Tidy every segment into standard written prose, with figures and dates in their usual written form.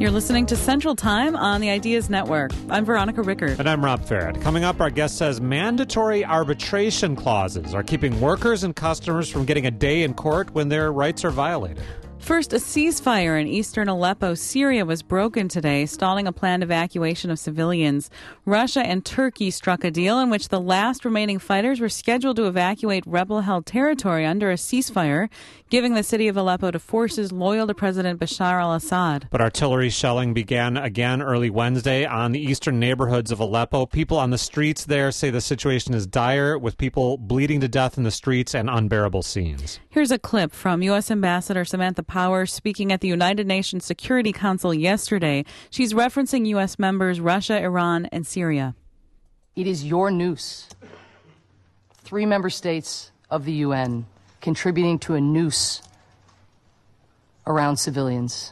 You're listening to Central Time on the Ideas Network. I'm Veronica Rickert. And I'm Rob Farrett. Coming up, our guest says mandatory arbitration clauses are keeping workers and customers from getting a day in court when their rights are violated. First, a ceasefire in eastern Aleppo, Syria was broken today, stalling a planned evacuation of civilians. Russia and Turkey struck a deal in which the last remaining fighters were scheduled to evacuate rebel-held territory under a ceasefire, giving the city of Aleppo to forces loyal to President Bashar al-Assad. But artillery shelling began again early Wednesday on the eastern neighborhoods of Aleppo. People on the streets there say the situation is dire, with people bleeding to death in the streets and unbearable scenes. Here's a clip from U.S. Ambassador Samantha Power speaking at the United Nations Security Council yesterday. She's referencing U.S. members Russia, Iran, and Syria. It is your noose. 3 member states of the UN contributing to a noose around civilians.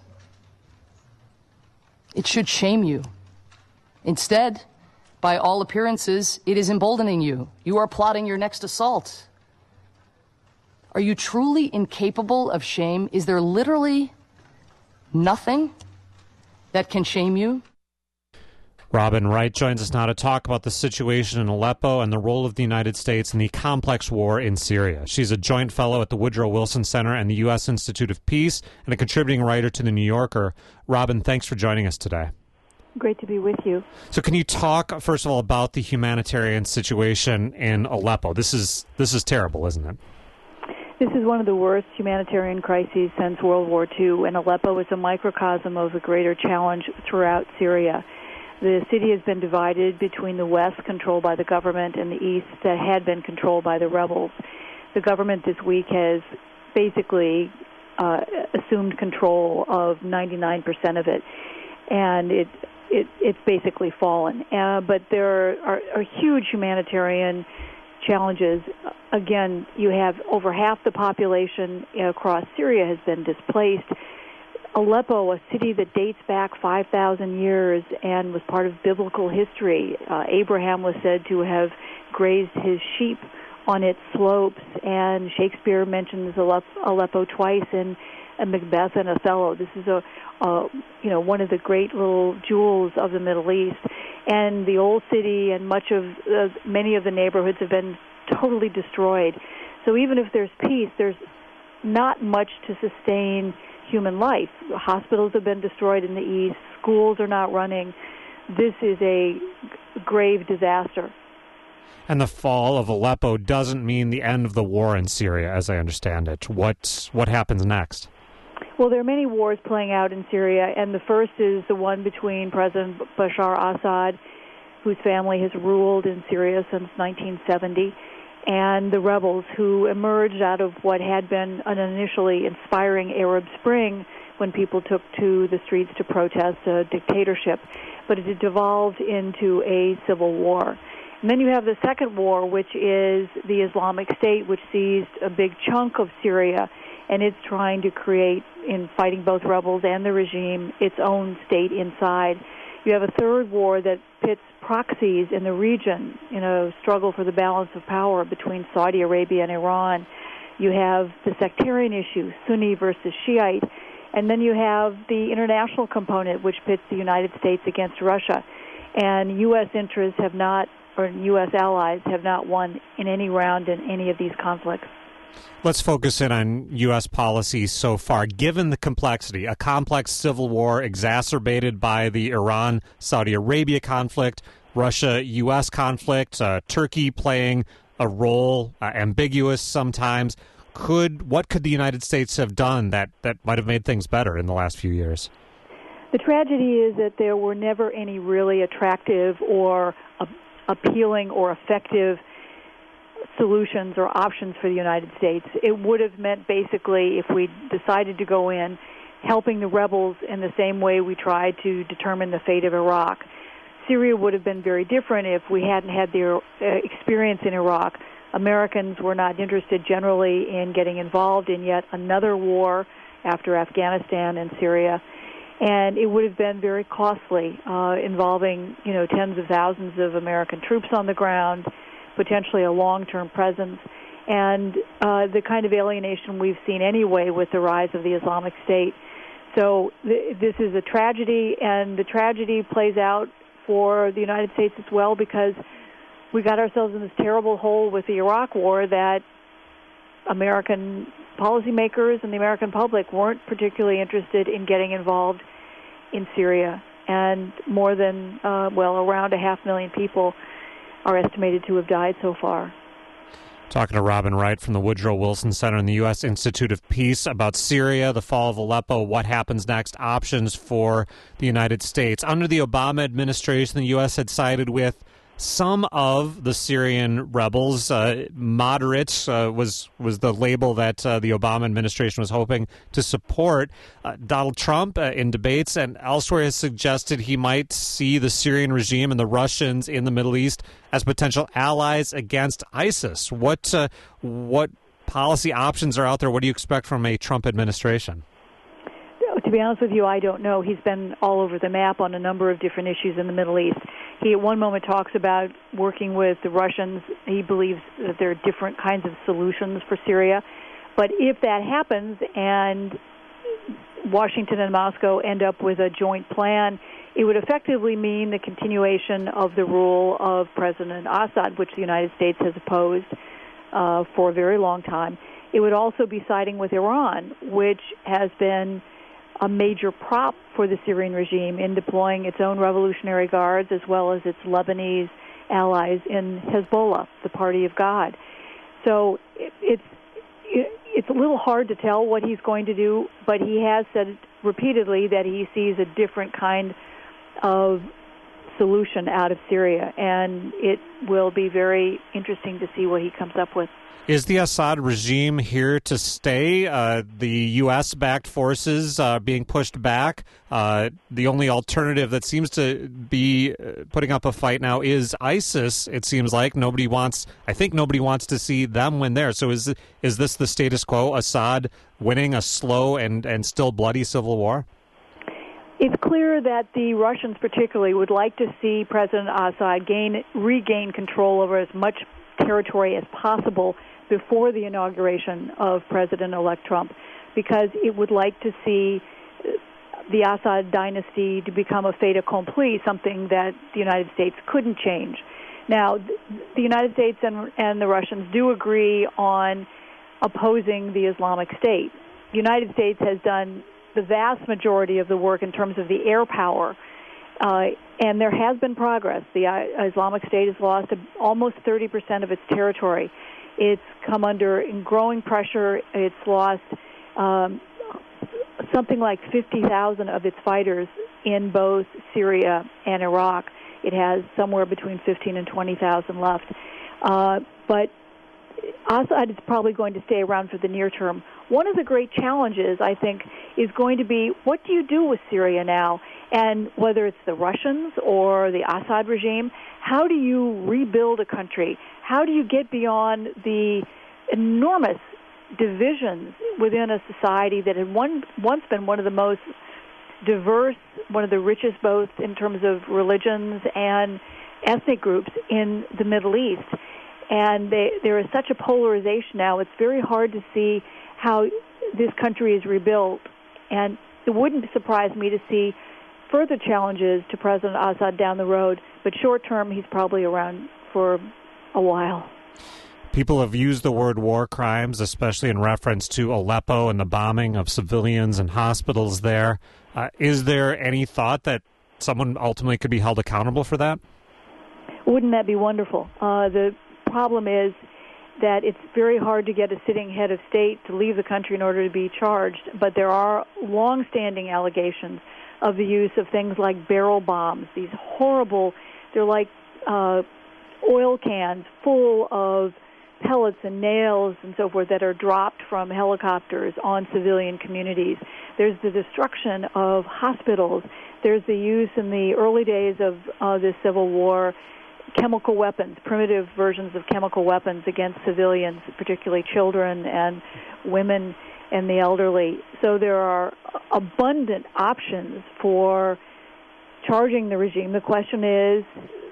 It should shame you. Instead, by all appearances, it is emboldening you. You are plotting your next assault. Are you truly incapable of shame? Is there literally nothing that can shame you? Robin Wright joins us now to talk about the situation in Aleppo and the role of the United States in the complex war in Syria. She's a joint fellow at the Woodrow Wilson Center and the U.S. Institute of Peace and a contributing writer to The New Yorker. Robin, thanks for joining us today. Great to be with you. So can you talk, first of all, about the humanitarian situation in Aleppo? This is terrible, isn't it? This is one of the worst humanitarian crises since World War II, and Aleppo is a microcosm of a greater challenge throughout Syria. The city has been divided between the west, controlled by the government, and the east, that had been controlled by the rebels. The government this week has basically assumed control of 99% of it, and it's basically fallen. But there are huge humanitarian challenges. Again, you have over half the population across Syria has been displaced. Aleppo, a city that dates back 5,000 years and was part of biblical history. Abraham was said to have grazed his sheep on its slopes, and Shakespeare mentions Aleppo twice in Macbeth and Othello. This is one of the great little jewels of the Middle East. And the old city and many of the neighborhoods have been totally destroyed. So even if there's peace, there's not much to sustain human life. Hospitals have been destroyed in the east. Schools are not running. This is a grave disaster. And the fall of Aleppo doesn't mean the end of the war in Syria, as I understand it. What happens next? Well, there are many wars playing out in Syria, and the first is the one between President Bashar al-Assad, whose family has ruled in Syria since 1970, and the rebels who emerged out of what had been an initially inspiring Arab Spring when people took to the streets to protest a dictatorship. But it devolved into a civil war. And then you have the second war, which is the Islamic State, which seized a big chunk of Syria, and it's trying to create, in fighting both rebels and the regime, its own state inside. You have a third war that pits proxies in the region in a struggle for the balance of power between Saudi Arabia and Iran. You have the sectarian issue, Sunni versus Shiite. And then you have the international component, which pits the United States against Russia. And U.S. interests have not, or U.S. allies have not won in any round in any of these conflicts. Let's focus in on U.S. policy so far. Given the complexity, a complex civil war exacerbated by the Iran-Saudi Arabia conflict, Russia-U.S. conflict, Turkey playing a role, ambiguous sometimes, what could the United States have done that might have made things better in the last few years? The tragedy is that there were never any really attractive or appealing or effective solutions or options for the United States. It would have meant basically, if we decided to go in, helping the rebels in the same way we tried to determine the fate of Iraq. Syria would have been very different if we hadn't had the experience in Iraq. Americans were not interested generally in getting involved in yet another war after Afghanistan and Syria. And it would have been very costly, involving, tens of thousands of American troops on the ground, potentially a long-term presence, and the kind of alienation we've seen anyway with the rise of the Islamic State. So this is a tragedy, and the tragedy plays out for the United States as well, because we got ourselves in this terrible hole with the Iraq War that American policymakers and the American public weren't particularly interested in getting involved in Syria. And more than, around 500,000 people are estimated to have died so far. Talking to Robin Wright from the Woodrow Wilson Center and the U.S. Institute of Peace about Syria, the fall of Aleppo, what happens next, options for the United States. Under the Obama administration, the U.S. had sided with some of the Syrian rebels. Moderates was the label that the Obama administration was hoping to support. Donald Trump, in debates and elsewhere, has suggested he might see the Syrian regime and the Russians in the Middle East as potential allies against ISIS. What policy options are out there? What do you expect from a Trump administration? To be honest with you, I don't know. He's been all over the map on a number of different issues in the Middle East. He at one moment talks about working with the Russians. He believes that there are different kinds of solutions for Syria. But if that happens and Washington and Moscow end up with a joint plan, it would effectively mean the continuation of the rule of President Assad, which the United States has opposed for a very long time. It would also be siding with Iran, which has been a major prop for the Syrian regime in deploying its own Revolutionary Guards as well as its Lebanese allies in Hezbollah, the Party of God. So it's a little hard to tell what he's going to do, but he has said repeatedly that he sees a different kind of solution out of Syria, and it will be very interesting to see what he comes up with. Is the Assad regime here to stay? The U.S.-backed forces being pushed back. The only alternative that seems to be putting up a fight now is ISIS. It seems like nobody wants to see them win there. So is this the status quo? Assad winning a slow and still bloody civil war? It's clear that the Russians particularly would like to see President Assad regain control over as much territory as possible before the inauguration of President-elect Trump, because it would like to see the Assad dynasty to become a fait accompli, something that the United States couldn't change. Now, the United States and the Russians do agree on opposing the Islamic State. The United States has done the vast majority of the work in terms of the air power, and there has been progress. The Islamic State has lost almost 30% of its territory. It's come under growing pressure. It's lost something like 50,000 of its fighters in both Syria and Iraq. It has somewhere between 15 and 20,000 left. But Assad is probably going to stay around for the near term. One of the great challenges, I think, is going to be, what do you do with Syria now? And whether it's the Russians or the Assad regime, how do you rebuild a country? How do you get beyond the enormous divisions within a society that had once been one of the most diverse, one of the richest both in terms of religions and ethnic groups in the Middle East? And there is such a polarization now, it's very hard to see how this country is rebuilt. And it wouldn't surprise me to see further challenges to President Assad down the road, but short term, he's probably around for a while. People have used the word war crimes, especially in reference to Aleppo and the bombing of civilians and hospitals there. Is there any thought that someone ultimately could be held accountable for that? Wouldn't that be wonderful? The problem is that it's very hard to get a sitting head of state to leave the country in order to be charged, but there are long-standing allegations of the use of things like barrel bombs, these horrible, they're like oil cans full of pellets and nails and so forth that are dropped from helicopters on civilian communities. There's the destruction of hospitals. There's the use in the early days of the Civil War, chemical weapons, primitive versions of chemical weapons against civilians, particularly children and women and the elderly. So there are abundant options for charging the regime. The question is,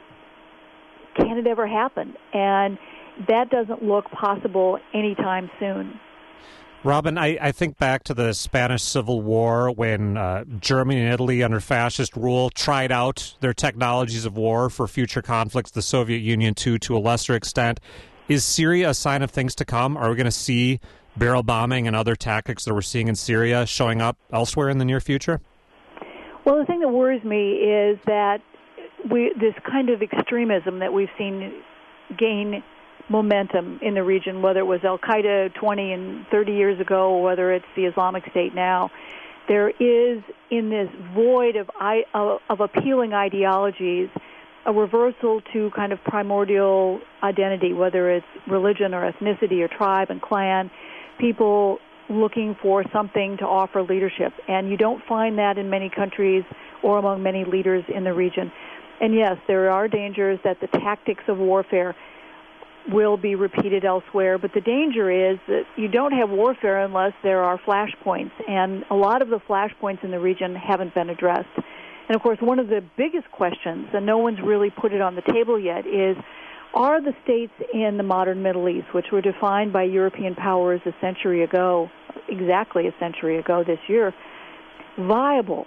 can it ever happen? And that doesn't look possible anytime soon. Robin, I think back to the Spanish Civil War when Germany and Italy under fascist rule tried out their technologies of war for future conflicts, the Soviet Union too, to a lesser extent. Is Syria a sign of things to come? Are we going to see barrel bombing and other tactics that we're seeing in Syria showing up elsewhere in the near future? Well, the thing that worries me is that this kind of extremism that we've seen gain momentum in the region, whether it was Al-Qaeda 20 and 30 years ago or whether it's the Islamic State now, there is, in this void of appealing ideologies, a reversal to kind of primordial identity, whether it's religion or ethnicity or tribe and clan, people looking for something to offer leadership. And you don't find that in many countries or among many leaders in the region. And yes, there are dangers that the tactics of warfare will be repeated elsewhere, but the danger is that you don't have warfare unless there are flashpoints, and a lot of the flashpoints in the region haven't been addressed. And of course, one of the biggest questions, and no one's really put it on the table yet, is are the states in the modern Middle East, which were defined by European powers a century ago, exactly a century ago this year, viable?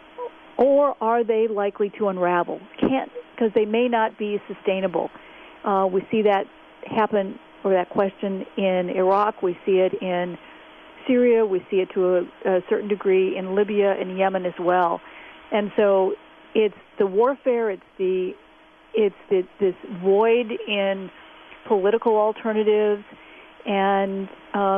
Or are they likely to unravel? Because they may not be sustainable. We see that happen, or that question, in Iraq. We see it in Syria. We see it to a certain degree in Libya and Yemen as well. And so it's the warfare, it's this void in political alternatives and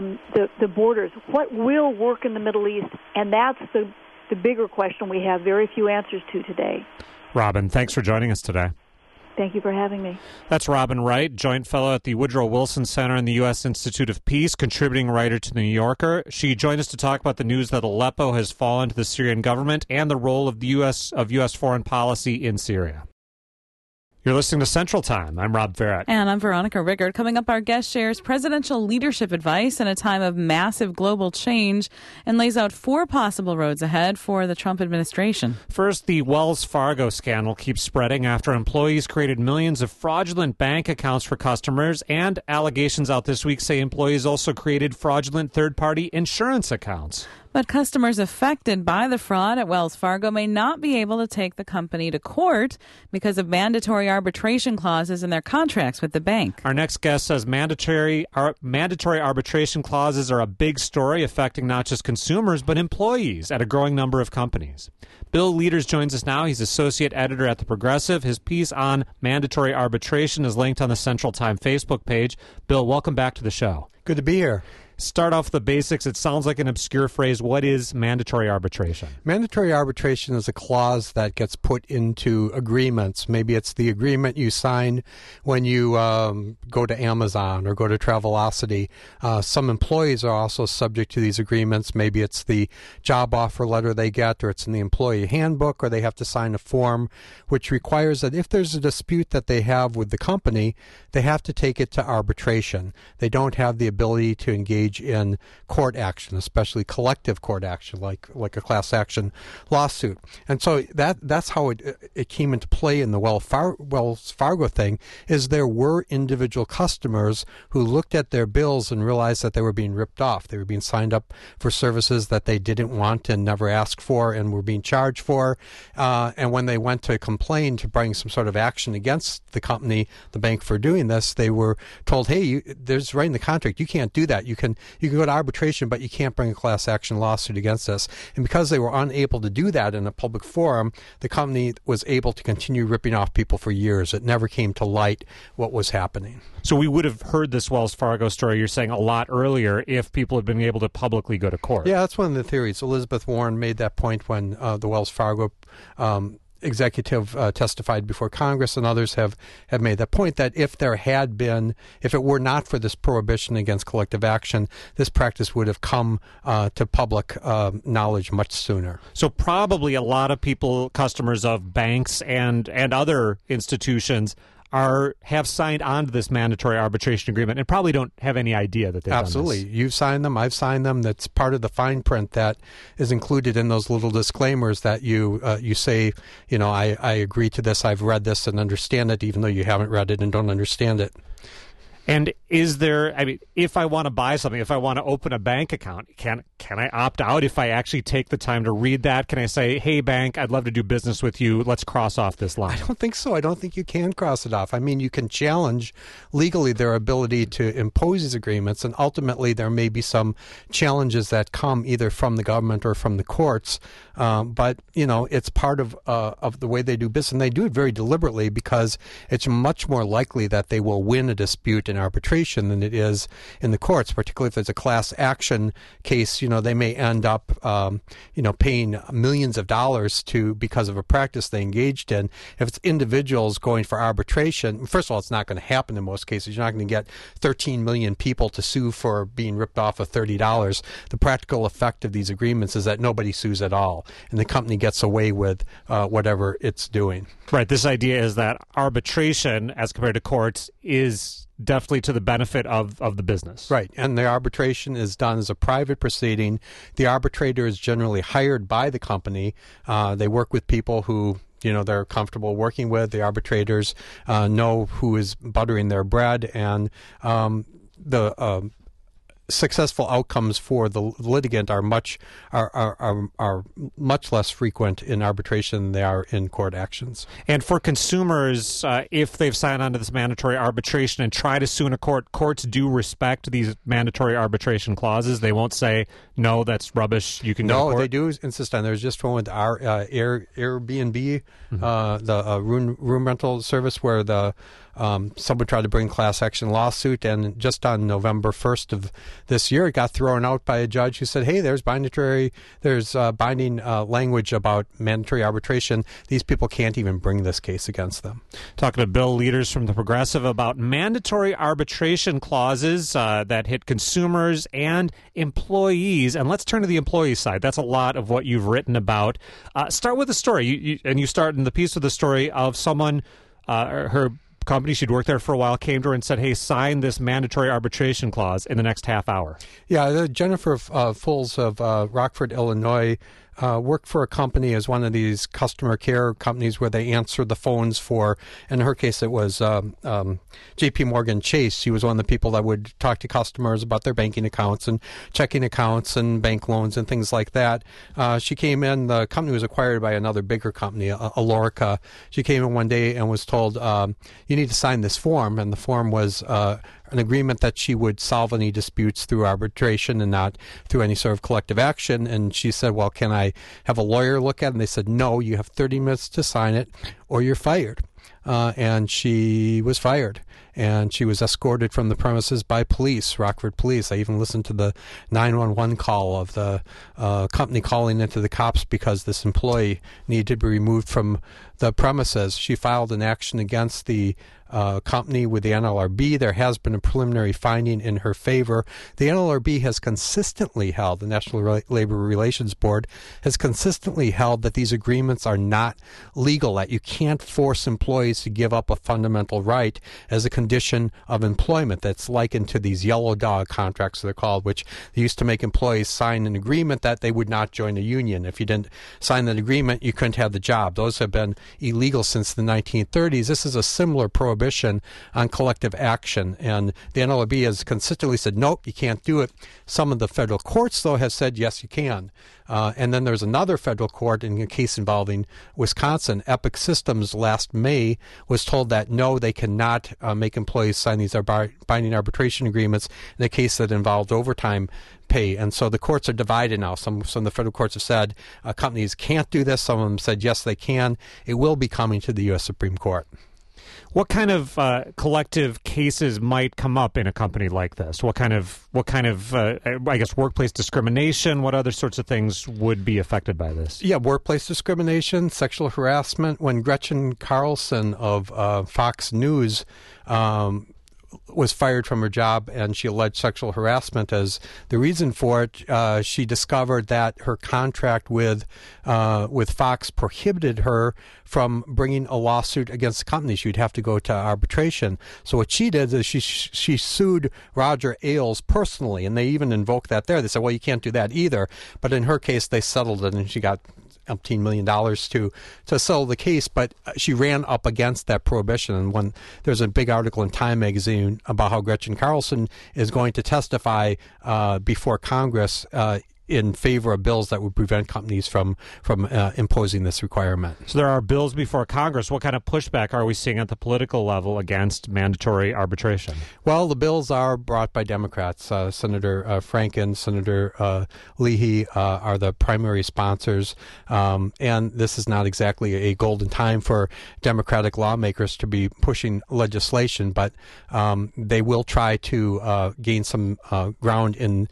the borders. What will work in the Middle East? And that's the bigger question we have very few answers to today. Robin, thanks for joining us today. Thank you for having me. That's Robin Wright, Joint Fellow at the Woodrow Wilson Center and the U.S. Institute of Peace, contributing writer to The New Yorker. She joined us to talk about the news that Aleppo has fallen to the Syrian government and the role of the U.S. foreign policy in Syria. You're listening to Central Time. I'm Rob Farrett. And I'm Veronica Rickard. Coming up, our guest shares presidential leadership advice in a time of massive global change and lays out 4 possible roads ahead for the Trump administration. First, the Wells Fargo scandal keeps spreading after employees created millions of fraudulent bank accounts for customers, and allegations out this week say employees also created fraudulent third-party insurance accounts. But customers affected by the fraud at Wells Fargo may not be able to take the company to court because of mandatory arbitration clauses in their contracts with the bank. Our next guest says mandatory arbitration clauses are a big story affecting not just consumers but employees at a growing number of companies. Bill Leaders joins us now. He's associate editor at The Progressive. His piece on mandatory arbitration is linked on the Central Time Facebook page. Bill, welcome back to the show. Good to be here. Start off with the basics. It sounds like an obscure phrase. What is mandatory arbitration? Mandatory arbitration is a clause that gets put into agreements. Maybe it's the agreement you sign when you go to Amazon or go to Travelocity. Some employees are also subject to these agreements. Maybe it's the job offer letter they get, or it's in the employee handbook, or they have to sign a form which requires that if there's a dispute that they have with the company, they have to take it to arbitration. They don't have the ability to engage in court action, especially collective court action, like a class action lawsuit. And so that's how it came into play in the Wells Fargo thing, is there were individual customers who looked at their bills and realized that they were being ripped off. They were being signed up for services that they didn't want and never asked for and were being charged for. And when they went to complain, to bring some sort of action against the company, the bank, for doing this, they were told, hey, there's right in the contract, you can't do that. You can go to arbitration, but you can't bring a class action lawsuit against us. And because they were unable to do that in a public forum, the company was able to continue ripping off people for years. It never came to light what was happening. So we would have heard this Wells Fargo story, you're saying, a lot earlier if people had been able to publicly go to court. Yeah, that's one of the theories. Elizabeth Warren made that point when the Wells Fargo executive testified before Congress, and others have made that point, that if it were not for this prohibition against collective action, this practice would have come to public knowledge much sooner. So probably a lot of people, customers of banks and other institutions, have signed on to this mandatory arbitration agreement and probably don't have any idea that they've Absolutely. done this. You've signed them. I've signed them. That's part of the fine print that is included in those little disclaimers that you say, I agree to this, I've read this and understand it, even though you haven't read it and don't understand it. And is there, if I want to buy something, if I want to open a bank account, can I opt out if I actually take the time to read that? Can I say, hey, bank, I'd love to do business with you. Let's cross off this line. I don't think so. I don't think you can cross it off. I mean, you can challenge legally their ability to impose these agreements, and ultimately there may be some challenges that come either from the government or from the courts. But, it's part of the way they do business, and they do it very deliberately because it's much more likely that they will win a dispute in arbitration than it is in the courts, particularly if there's a class action case. They may end up, paying millions of dollars because of a practice they engaged in. If it's individuals going for arbitration, first of all, it's not going to happen in most cases. You're not going to get 13 million people to sue for being ripped off of $30. The practical effect of these agreements is that nobody sues at all, and the company gets away with whatever it's doing. Right. This idea is that arbitration, as compared to courts, is definitely to the benefit of the business. Right. And the arbitration is done as a private proceeding. The arbitrator is generally hired by the company. They work with people who they're comfortable working with. The arbitrators know who is buttering their bread, and the successful outcomes for the litigant are much less frequent in arbitration than they are in court actions. And for consumers, if they've signed on to this mandatory arbitration and try to sue in a court, courts do respect these mandatory arbitration clauses. They won't say, no, that's rubbish, you can go to court. No, they do insist on. There's just one with our Airbnb, the room rental service, where someone tried to bring class action lawsuit, and just on November 1st of this year, it got thrown out by a judge who said, hey, there's binding language about mandatory arbitration. These people can't even bring this case against them. Talking to bill leaders from the Progressive about mandatory arbitration clauses that hit consumers and employees. And let's turn to the employee side. That's a lot of what you've written about. Start with a story. You start in the piece with the story of someone, her company, she'd worked there for a while, came to her and said, hey, sign this mandatory arbitration clause in the next half hour. Yeah, Jennifer Fulls of Rockford, Illinois, worked for a company as one of these customer care companies where they answer the phones for, in her case, it was J.P. Morgan Chase. She was one of the people that would talk to customers about their banking accounts and checking accounts and bank loans and things like that. She came in, the company was acquired by another bigger company, Alorica. She came in one day and was told, you need to sign this form, and the form was an agreement that she would solve any disputes through arbitration and not through any sort of collective action. And she said, well, can I have a lawyer look at it? And they said, no, you have 30 minutes to sign it or you're fired. And she was fired. And she was escorted from the premises by police, Rockford Police. I even listened to the 911 call of the company calling into the cops because this employee needed to be removed from the premises. She filed an action against the company with the NLRB. There has been a preliminary finding in her favor. The NLRB has consistently held, the National Labor Relations Board has consistently held that these agreements are not legal, that you can't force employees to give up a fundamental right as a condition of employment. That's likened to these yellow dog contracts, they're called, which they used to make employees sign an agreement that they would not join a union. If you didn't sign that agreement, you couldn't have the job. Those have been illegal since the 1930s. This is a similar prohibition on collective action, and the NLRB has consistently said, nope, you can't do it. Some of the federal courts, though, have said, yes, you can. And then there's another federal court in a case involving Wisconsin. Epic Systems last May was told that, no, they cannot make employees sign these binding arbitration agreements in a case that involved overtime pay. And so the courts are divided now. Some of the federal courts have said companies can't do this. Some of them said, yes, they can. It will be coming to the U.S. Supreme Court. What kind of collective cases might come up in a company like this? What kind of I guess workplace discrimination? What other sorts of things would be affected by this? Yeah, workplace discrimination, sexual harassment. When Gretchen Carlson of Fox News was fired from her job and she alleged sexual harassment as the reason for it, she discovered that her contract with Fox prohibited her from bringing a lawsuit against the company. She'd have to go to arbitration. So what she did is she sued Roger Ailes personally, and they even invoked that there. They said, well, you can't do that either. But in her case, they settled it, and she got $18 million to settle the case, but she ran up against that prohibition. And when there's a big article in Time magazine afternoon about how Gretchen Carlson is going to testify before Congress in favor of bills that would prevent companies from imposing this requirement. So there are bills before Congress. What kind of pushback are we seeing at the political level against mandatory arbitration? Well, the bills are brought by Democrats. Senator Franken, Senator Leahy are the primary sponsors, and this is not exactly a golden time for Democratic lawmakers to be pushing legislation, but they will try to gain some ground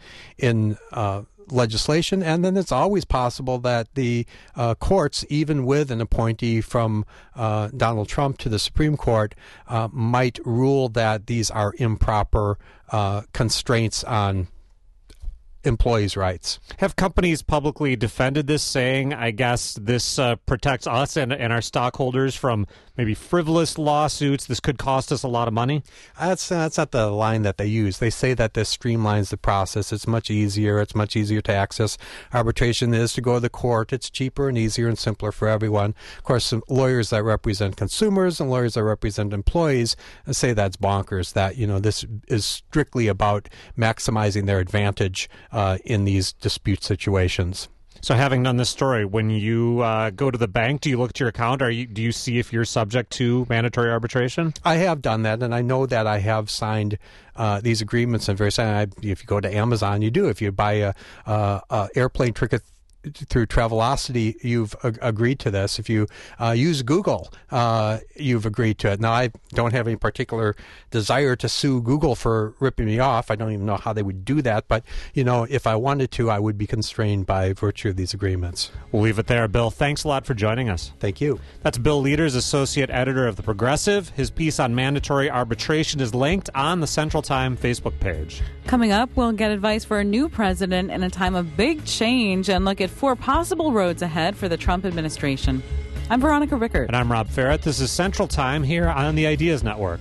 in legislation, and then it's always possible that the courts, even with an appointee from Donald Trump to the Supreme Court, might rule that these are improper constraints on employees' rights. Have companies publicly defended this, saying, I guess this protects us and our stockholders from maybe frivolous lawsuits? This could cost us a lot of money? That's not the line that they use. They say that this streamlines the process. It's much easier. It's much easier to access arbitration than it is to go to the court. It's cheaper and easier and simpler for everyone. Of course, some lawyers that represent consumers and lawyers that represent employees say that's bonkers, that, this is strictly about maximizing their advantage in these dispute situations. So having done this story, when you go to the bank, do you look at your account? Do you see if you're subject to mandatory arbitration? I have done that, and I know that I have signed these agreements. And if you go to Amazon, you do. If you buy a airplane ticket through Travelocity, you've agreed to this. If you use Google, you've agreed to it. Now, I don't have any particular desire to sue Google for ripping me off. I don't even know how they would do that. But, if I wanted to, I would be constrained by virtue of these agreements. We'll leave it there. Bill, thanks a lot for joining us. Thank you. That's Bill Leaders, associate editor of The Progressive. His piece on mandatory arbitration is linked on the Central Time Facebook page. Coming up, we'll get advice for a new president in a time of big change and look at 4 possible roads ahead for the Trump administration. I'm Veronica Rickert. And I'm Rob Ferrett. This is Central Time here on the Ideas Network.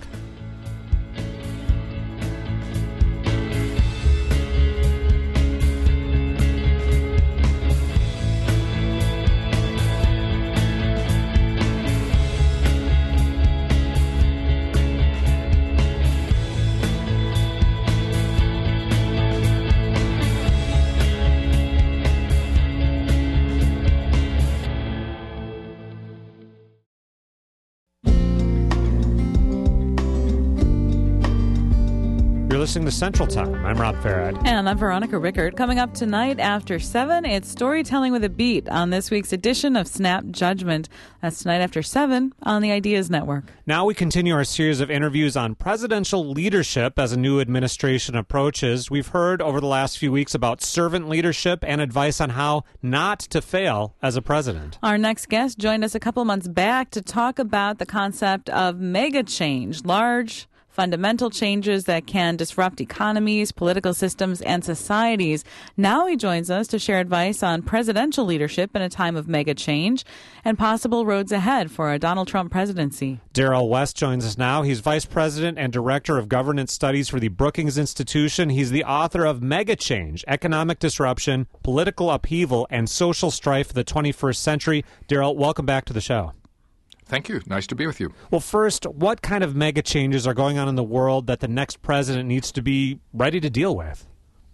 Listening to Central Time. I'm Rob Farad. And I'm Veronica Rickert. Coming up tonight after 7, it's Storytelling with a Beat on this week's edition of Snap Judgment. That's tonight after 7 on the Ideas Network. Now we continue our series of interviews on presidential leadership as a new administration approaches. We've heard over the last few weeks about servant leadership and advice on how not to fail as a president. Our next guest joined us a couple months back to talk about the concept of mega change, large fundamental changes that can disrupt economies, political systems, and societies. Now he joins us to share advice on presidential leadership in a time of mega change and possible roads ahead for a Donald Trump presidency. Darrell West joins us now. He's Vice President and Director of Governance Studies for the Brookings Institution. He's the author of Mega Change, Economic Disruption, Political Upheaval, and Social Strife of the 21st Century. Darrell, welcome back to the show. Thank you. Nice to be with you. Well, first, what kind of mega changes are going on in the world that the next president needs to be ready to deal with?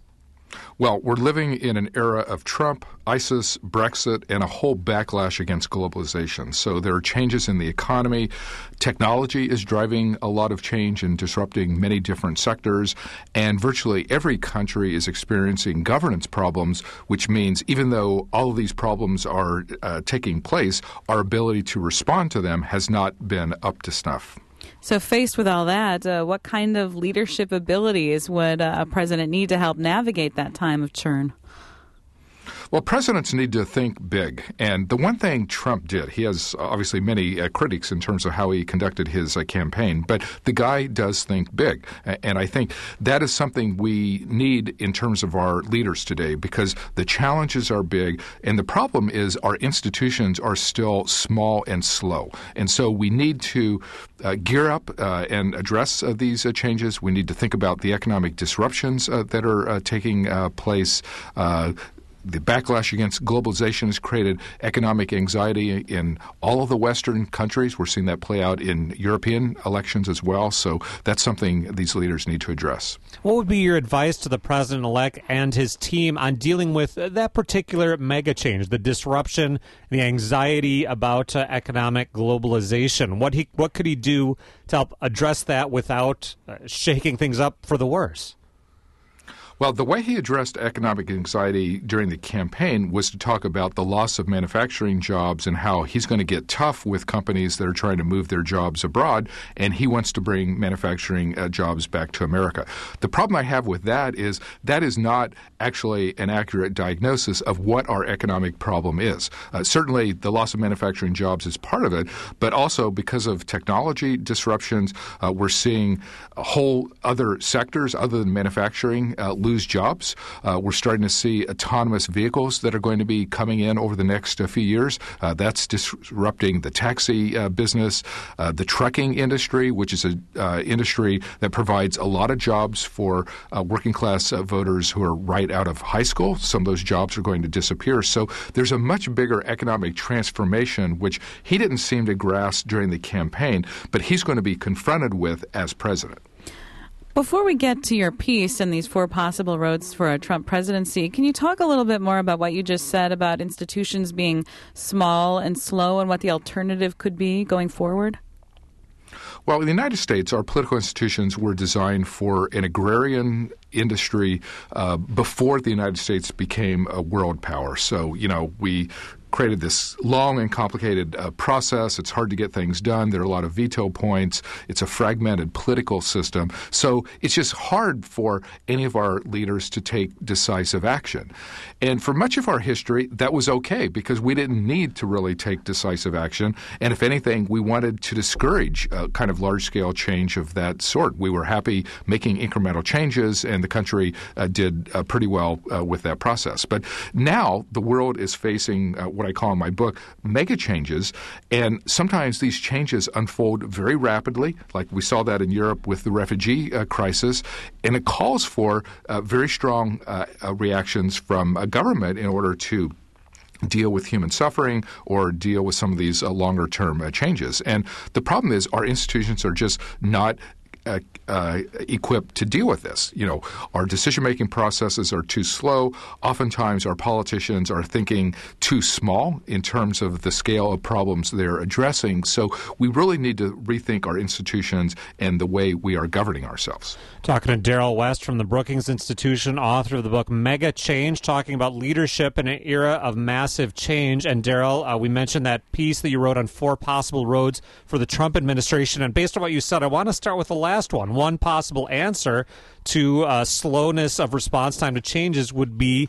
Well, we're living in an era of Trump, ISIS, Brexit, and a whole backlash against globalization. So there are changes in the economy. Technology is driving a lot of change and disrupting many different sectors. And virtually every country is experiencing governance problems, which means even though all of these problems are taking place, our ability to respond to them has not been up to snuff. So faced with all that, what kind of leadership abilities would a president need to help navigate that time of churn? Well, presidents need to think big. And the one thing Trump did, he has obviously many critics in terms of how he conducted his campaign, but the guy does think big. And I think that is something we need in terms of our leaders today, because the challenges are big. And the problem is our institutions are still small and slow. And so we need to gear up and address these changes. We need to think about the economic disruptions that are taking place. the backlash against globalization has created economic anxiety in all of the Western countries. We're seeing that play out in European elections as well. So that's something these leaders need to address. What would be your advice to the president-elect and his team on dealing with that particular mega change, the disruption, the anxiety about economic globalization? What could he do to help address that without shaking things up for the worse? Well, the way he addressed economic anxiety during the campaign was to talk about the loss of manufacturing jobs and how he's going to get tough with companies that are trying to move their jobs abroad, and he wants to bring manufacturing jobs back to America. The problem I have with that is not actually an accurate diagnosis of what our economic problem is. Certainly, the loss of manufacturing jobs is part of it, but also because of technology disruptions, we're seeing whole other sectors other than manufacturing lose jobs. We're starting to see autonomous vehicles that are going to be coming in over the next few years. That's disrupting the taxi business, the trucking industry, which is an industry that provides a lot of jobs for working-class voters who are right out of high school. Some of those jobs are going to disappear. So there's a much bigger economic transformation, which he didn't seem to grasp during the campaign, but he's going to be confronted with as president. Before we get to your piece and these 4 possible roads for a Trump presidency, can you talk a little bit more about what you just said about institutions being small and slow and what the alternative could be going forward? Well, in the United States, our political institutions were designed for an agrarian industry before the United States became a world power. So, we created this long and complicated process. It's hard to get things done. There are a lot of veto points. It's a fragmented political system. So it's just hard for any of our leaders to take decisive action. And for much of our history, that was okay because we didn't need to really take decisive action. And if anything, we wanted to discourage kind of large-scale change of that sort. We were happy making incremental changes, and the country did pretty well with that process. But now the world is facing what I call in my book mega changes, and sometimes these changes unfold very rapidly, like we saw that in Europe with the refugee crisis, and it calls for very strong reactions from a government in order to deal with human suffering or deal with some of these longer-term changes. And the problem is our institutions are just not equipped to deal with this. Our decision-making processes are too slow. Oftentimes, our politicians are thinking too small in terms of the scale of problems they're addressing. So we really need to rethink our institutions and the way we are governing ourselves. Talking to Darrell West from the Brookings Institution, author of the book Mega Change, talking about leadership in an era of massive change. And Darrell, we mentioned that piece that you wrote on 4 possible roads for the Trump administration. And based on what you said, I want to start with the last one. One possible answer to slowness of response time to changes would be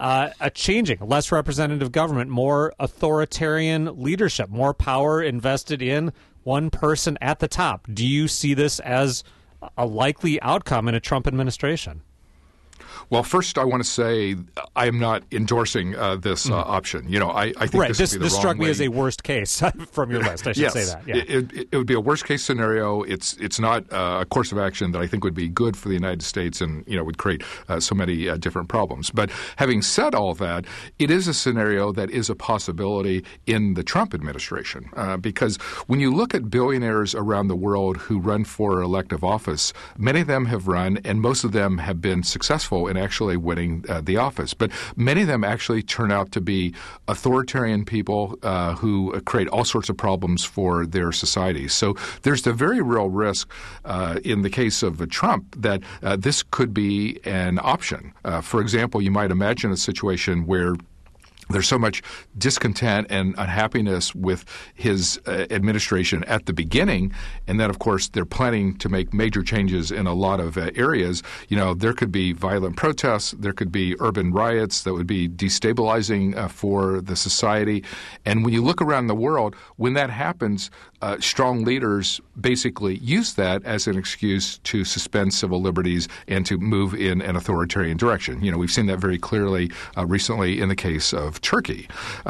a changing, less representative government, more authoritarian leadership, more power invested in one person at the top. Do you see this as a likely outcome in a Trump administration? Well, first, I want to say I am not endorsing this option. I think right. this struck me as a worst case from your list. I should say that. Yeah. It would be a worst case scenario. It's not a course of action that I think would be good for the United States, and would create so many different problems. But having said all that, it is a scenario that is a possibility in the Trump administration because when you look at billionaires around the world who run for elective office, many of them have run, and most of them have been successful in actually winning the office. But many of them actually turn out to be authoritarian people who create all sorts of problems for their societies. So there's the very real risk in the case of Trump that this could be an option. For example, you might imagine a situation where there's so much discontent and unhappiness with his administration at the beginning, and then, of course, they're planning to make major changes in a lot of areas. There could be violent protests. There could be urban riots that would be destabilizing for the society. And when you look around the world, when that happens, strong leaders basically use that as an excuse to suspend civil liberties and to move in an authoritarian direction. We've seen that very clearly recently in the case of Turkey.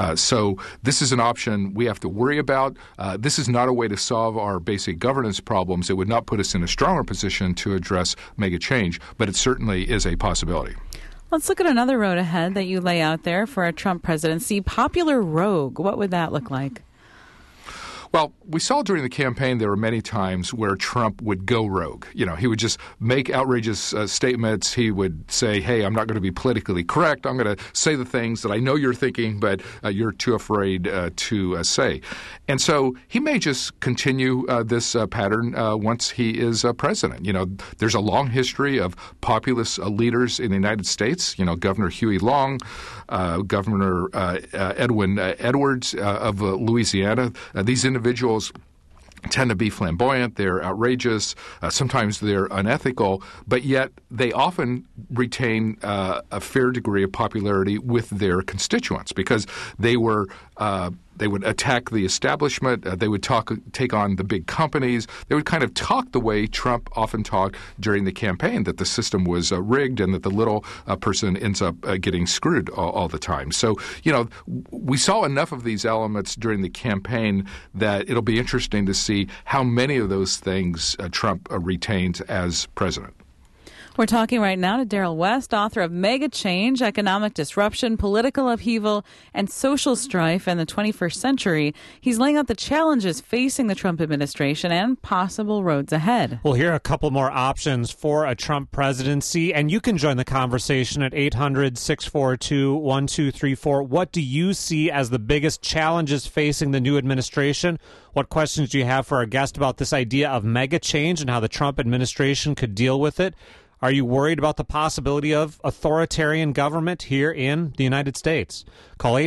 So this is an option we have to worry about. This is not a way to solve our basic governance problems. It would not put us in a stronger position to address mega change, but it certainly is a possibility. Let's look at another road ahead that you lay out there for a Trump presidency. Popular rogue. What would that look like? Well, we saw during the campaign there were many times where Trump would go rogue. He would just make outrageous statements. He would say, hey, I'm not going to be politically correct. I'm going to say the things that I know you're thinking, but you're too afraid to say. And so he may just continue this pattern once he is president. There's a long history of populist leaders in the United States. Governor Huey Long, Governor Edwin Edwards of Louisiana. These individuals tend to be flamboyant, they're outrageous, sometimes they're unethical, but yet they often retain a fair degree of popularity with their constituents because they would attack the establishment. They would take on the big companies. They would kind of talk the way Trump often talked during the campaign, that the system was rigged and that the little person ends up getting screwed all the time. So, we saw enough of these elements during the campaign that it'll be interesting to see how many of those things Trump retains as president. We're talking right now to Darrell West, author of Mega Change, Economic Disruption, Political Upheaval, and Social Strife in the 21st Century. He's laying out the challenges facing the Trump administration and possible roads ahead. We'll hear a couple more options for a Trump presidency, and you can join the conversation at 800-642-1234. What do you see as the biggest challenges facing the new administration? What questions do you have for our guest about this idea of mega change and how the Trump administration could deal with it? Are you worried about the possibility of authoritarian government here in the United States? Call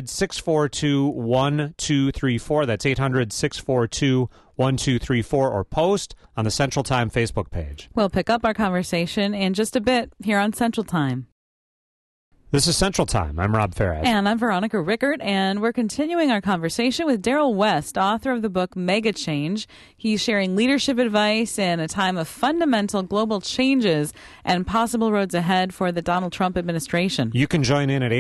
800-642-1234. That's 800-642-1234, or post on the Central Time Facebook page. We'll pick up our conversation in just a bit here on Central Time. This is Central Time. I'm Rob Farad. And I'm Veronica Rickert, and we're continuing our conversation with Darrell West, author of the book Mega Change. He's sharing leadership advice in a time of fundamental global changes and possible roads ahead for the Donald Trump administration. You can join in at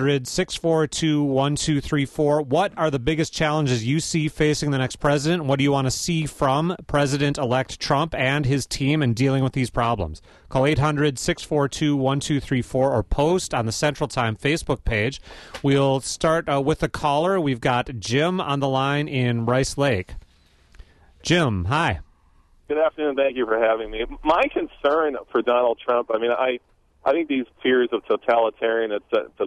800-642-1234. What are the biggest challenges you see facing the next president? What do you want to see from President-elect Trump and his team in dealing with these problems? Call 800-642-1234 or post on the Central Time Facebook page. We'll start with a caller. We've got Jim on the line in Rice Lake. Jim, hi. Good afternoon. Thank you for having me. My concern for Donald Trump, I think these fears of totalitarianism,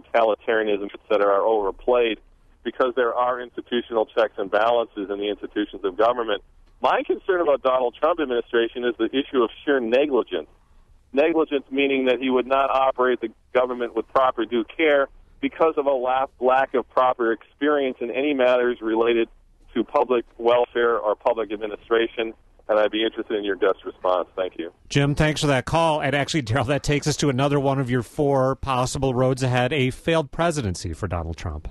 et cetera, are overplayed because there are institutional checks and balances in the institutions of government. My concern about Donald Trump administration is the issue of sheer negligence. Negligence meaning that he would not operate the government with proper due care because of a lack of proper experience in any matters related to public welfare or public administration. And I'd be interested in your guest response. Thank you. Jim, thanks for that call. And actually, Darrell, that takes us to another one of your four possible roads ahead, a failed presidency for Donald Trump.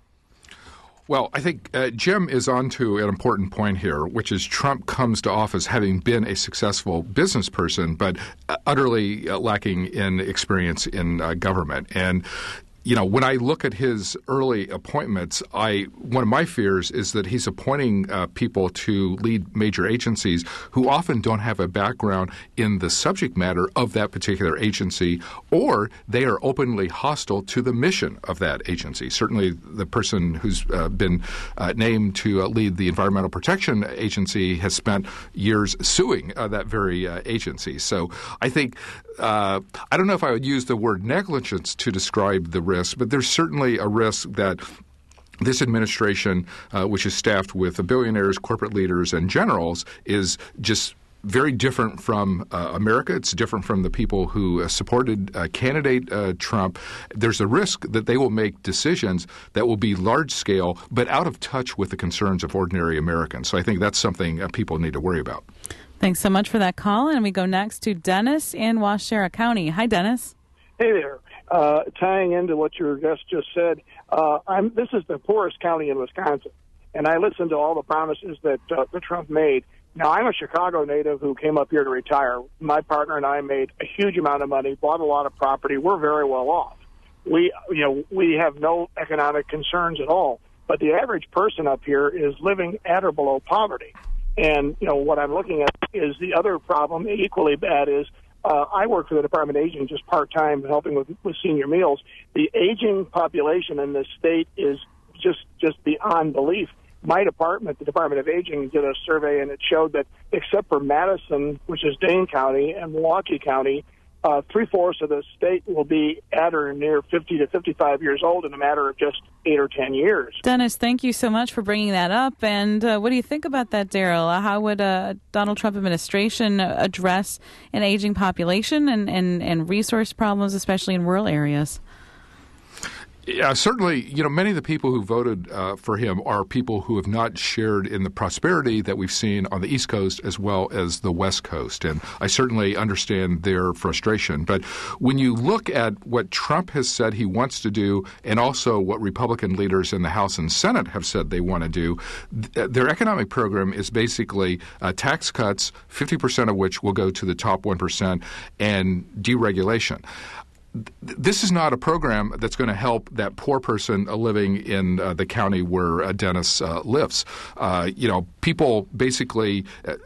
Well, I think Jim is on to an important point here, which is Trump comes to office having been a successful business person, but utterly lacking in experience in government. And when I look at his early appointments, one of my fears is that he's appointing people to lead major agencies who often don't have a background in the subject matter of that particular agency, or they are openly hostile to the mission of that agency. Certainly the person who's been named to lead the Environmental Protection Agency has spent years suing that very agency. So I think I don't know if I would use the word negligence to describe the risk, but there's certainly a risk that this administration, which is staffed with billionaires, corporate leaders, and generals, is just very different from America. It's different from the people who supported candidate Trump. There's a risk that they will make decisions that will be large-scale but out of touch with the concerns of ordinary Americans. So I think that's something people need to worry about. Thanks so much for that call. And we go next to Dennis in Waushara County. Hi, Dennis. Hey there. Tying into what your guest just said, this is the poorest county in Wisconsin, and I listened to all the promises that Trump made. Now, I'm a Chicago native who came up here to retire. My partner and I made a huge amount of money, bought a lot of property. We're very well off. We have no economic concerns at all. But the average person up here is living at or below poverty. And, what I'm looking at is the other problem, equally bad, is I work for the Department of Aging just part-time, helping with senior meals. The aging population in this state is just beyond belief. My department, the Department of Aging, did a survey, and it showed that except for Madison, which is Dane County, and Milwaukee County, 3/4 of the state will be at or near 50 to 55 years old in a matter of just 8 or 10 years. Dennis, thank you so much for bringing that up. And what do you think about that, Daryl? How would Donald Trump administration address an aging population and resource problems, especially in rural areas? Yeah, certainly, many of the people who voted for him are people who have not shared in the prosperity that we've seen on the East Coast as well as the West Coast. And I certainly understand their frustration. But when you look at what Trump has said he wants to do and also what Republican leaders in the House and Senate have said they want to do, their economic program is basically tax cuts, 50% of which will go to the top 1%, and deregulation. This is not a program that's going to help that poor person living in the county where Dennis lives. People basically,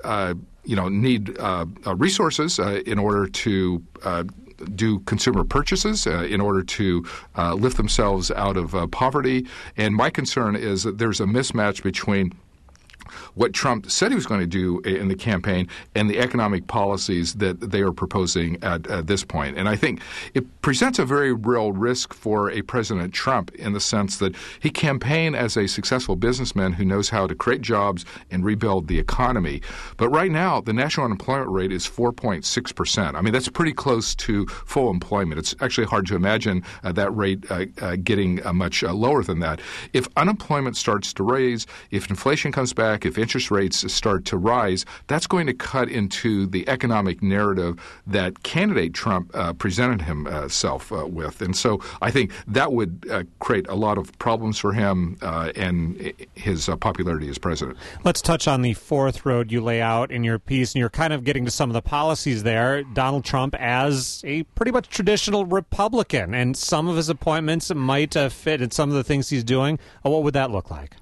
need resources in order to do consumer purchases, in order to lift themselves out of poverty. And my concern is that there's a mismatch between what Trump said he was going to do in the campaign and the economic policies that they are proposing at this point. And I think it presents a very real risk for a President Trump in the sense that he campaigned as a successful businessman who knows how to create jobs and rebuild the economy. But right now, the national unemployment rate is 4.6%. I mean, that's pretty close to full employment. It's actually hard to imagine that rate getting much lower than that. If unemployment starts to raise, if inflation comes back, if interest rates start to rise, that's going to cut into the economic narrative that candidate Trump presented himself with. And so I think that would create a lot of problems for him and his popularity as president. Let's touch on the fourth road you lay out in your piece, and you're kind of getting to some of the policies there. Donald Trump as a pretty much traditional Republican, and some of his appointments might fit in some of the things he's doing. What would that look like?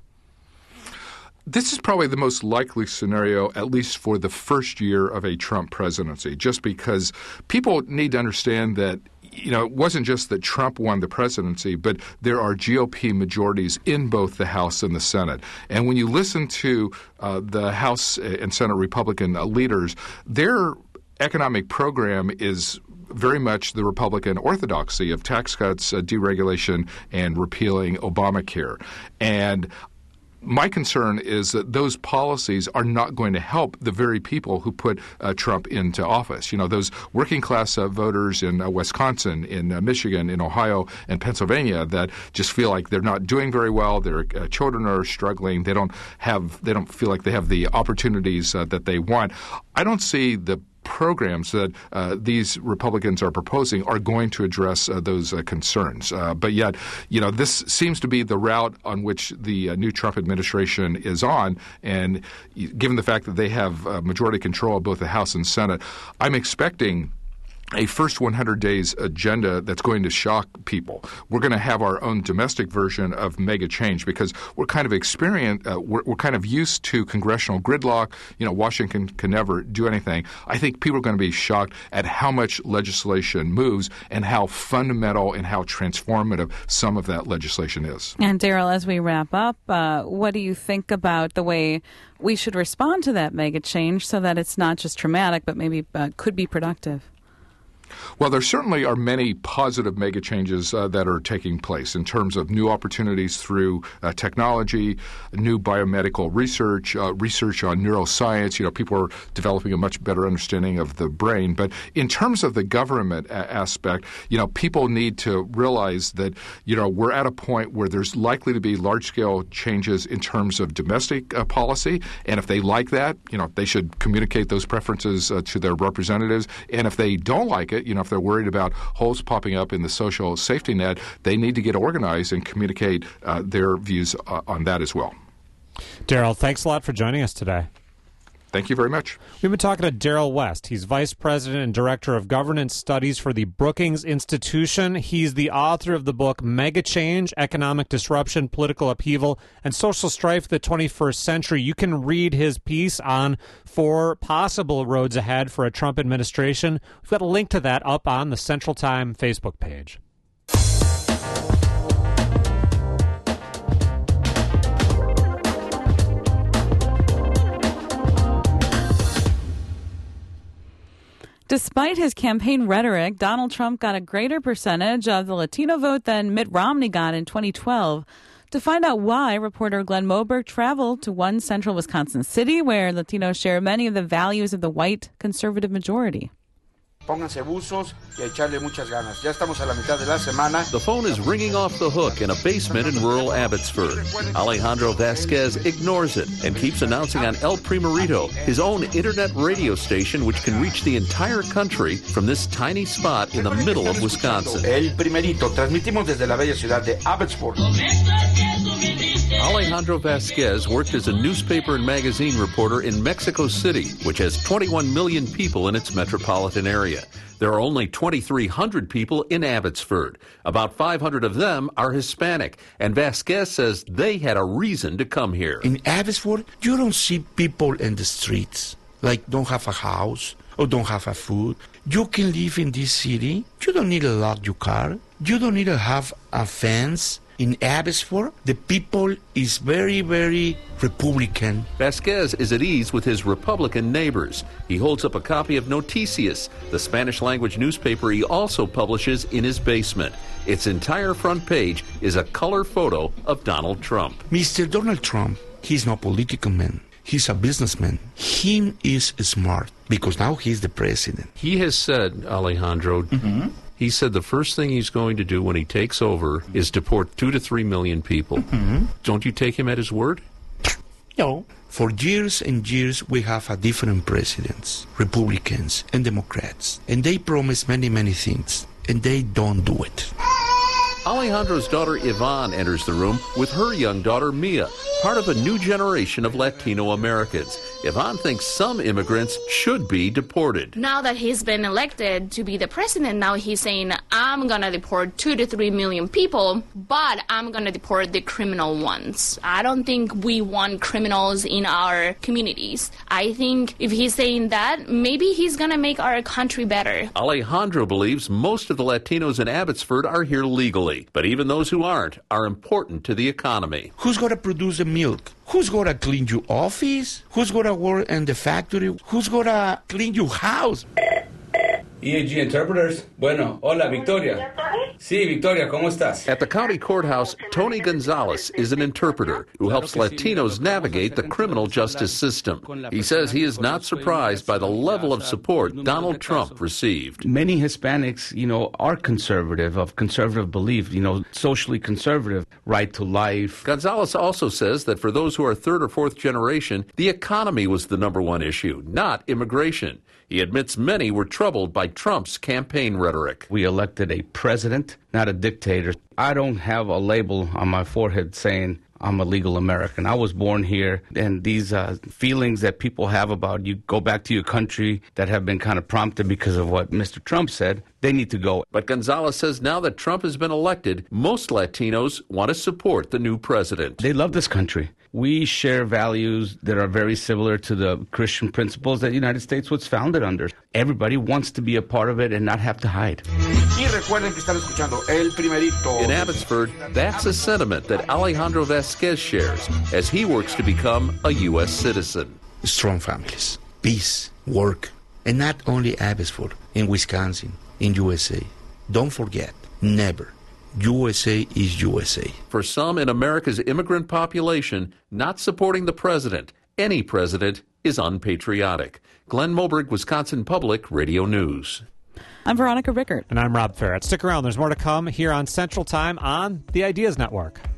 This is probably the most likely scenario, at least for the first year of a Trump presidency, just because people need to understand that it wasn't just that Trump won the presidency, but there are GOP majorities in both the House and the Senate. And when you listen to the House and Senate Republican leaders, their economic program is very much the Republican orthodoxy of tax cuts, deregulation, and repealing Obamacare. And my concern is that those policies are not going to help the very people who put Trump into office. Those working class voters in Wisconsin, in Michigan, in Ohio, and Pennsylvania that just feel like they're not doing very well. Their children are struggling. They don't feel like they have the opportunities that they want. I don't see the programs that these Republicans are proposing are going to address those concerns. But yet, this seems to be the route on which the new Trump administration is on. And given the fact that they have majority control of both the House and Senate, I'm expecting a first 100 days agenda that's going to shock people. We're going to have our own domestic version of mega change because we're kind of we're kind of used to congressional gridlock. Washington can never do anything. I think people are going to be shocked at how much legislation moves and how fundamental and how transformative some of that legislation is. And Daryl, as we wrap up, what do you think about the way we should respond to that mega change so that it's not just traumatic, but maybe could be productive? Well, there certainly are many positive mega changes that are taking place in terms of new opportunities through technology, new biomedical research, research on neuroscience. People are developing a much better understanding of the brain. But in terms of the government aspect, people need to realize that, we're at a point where there's likely to be large-scale changes in terms of domestic policy. And if they like that, they should communicate those preferences to their representatives. And if they don't like it, if they're worried about holes popping up in the social safety net, they need to get organized and communicate their views on that as well. Daryl, thanks a lot for joining us today. Thank you very much. We've been talking to Daryl West. He's Vice President and Director of Governance Studies for the Brookings Institution. He's the author of the book Mega Change, Economic Disruption, Political Upheaval, and Social Strife of the 21st Century. You can read his piece on 4 possible roads ahead for a Trump administration. We've got a link to that up on the Central Time Facebook page. Despite his campaign rhetoric, Donald Trump got a greater percentage of the Latino vote than Mitt Romney got in 2012. To find out why, reporter Glenn Moberg traveled to one central Wisconsin city where Latinos share many of the values of the white conservative majority. Pónganse buzos y a echarle muchas ganas. Ya estamos a la mitad de la semana. The phone is ringing off the hook in a basement in rural Abbotsford. Alejandro Vasquez ignores it and keeps announcing on El Primerito, his own internet radio station which can reach the entire country from this tiny spot in the middle of Wisconsin. El Primerito, transmitimos desde la bella ciudad de Abbotsford. Alejandro Vasquez worked as a newspaper and magazine reporter in Mexico City, which has 21 million people in its metropolitan area. There are only 2,300 people in Abbotsford. About 500 of them are Hispanic, and Vasquez says they had a reason to come here. In Abbotsford, you don't see people in the streets, like don't have a house or don't have a food. You can live in this city. You don't need to lock your car. You don't need to have a fence. In Abbotsford, the people is very, very Republican. Vasquez is at ease with his Republican neighbors. He holds up a copy of Noticias, the Spanish-language newspaper he also publishes in his basement. Its entire front page is a color photo of Donald Trump. Mr. Donald Trump, he's not a political man. He's a businessman. He is smart because now he's the president. He has said, Alejandro, he said the first thing he's going to do when he takes over is deport 2 to 3 million people. Don't you take him at his word? No. For years and years, we have a different presidents, Republicans and Democrats, and they promise many, many things, and they don't do it. Alejandro's daughter Yvonne enters the room with her young daughter Mia, part of a new generation of Latino Americans. Yvonne thinks some immigrants should be deported. Now that he's been elected to be the president, now he's saying, I'm going to deport 2 to 3 million people, but I'm going to deport the criminal ones. I don't think we want criminals in our communities. I think if he's saying that, maybe he's going to make our country better. Alejandro believes most of the Latinos in Abbotsford are here legally, but even those who aren't are important to the economy. Who's going to produce the milk? Who's going to clean your office? Who's going to work in the factory? Who's going to clean your house? EAG Interpreters. Bueno, hola, Victoria. Sí, Victoria, ¿cómo estás? At the county courthouse, Tony Gonzalez is an interpreter who helps Latinos navigate the criminal justice system. He says he is not surprised by the level of support Donald Trump received. Many Hispanics, are conservative, of conservative belief, socially conservative, right to life. Gonzalez also says that for those who are third or fourth generation, the economy was the number one issue, not immigration. He admits many were troubled by Trump's campaign rhetoric. We elected a president, not a dictator. I don't have a label on my forehead saying I'm a legal American. I was born here, and these feelings that people have about you go back to your country that have been kind of prompted because of what Mr. Trump said, they need to go. But Gonzalez says now that Trump has been elected, most Latinos want to support the new president. They love this country. We share values that are very similar to the Christian principles that the United States was founded under. Everybody wants to be a part of it and not have to hide. In Abbotsford, that's a sentiment that Alejandro Vasquez shares as he works to become a U.S. citizen. Strong families, peace, work, and not only Abbotsford, in Wisconsin, in USA. Don't forget, never. USA is USA. For some in America's immigrant population, not supporting the president, any president, is unpatriotic. Glenn Moberg, Wisconsin Public Radio News. I'm Veronica Rickert. And I'm Rob Ferrett. Stick around. There's more to come here on Central Time on the Ideas Network.